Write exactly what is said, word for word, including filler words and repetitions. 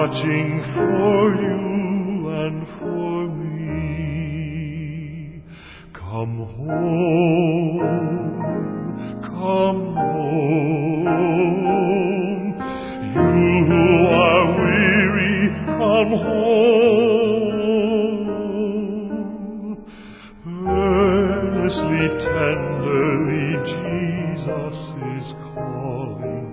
watching for you and for me. Come home, come home, you who are weary, come home. Earnestly, tenderly, Jesus is calling.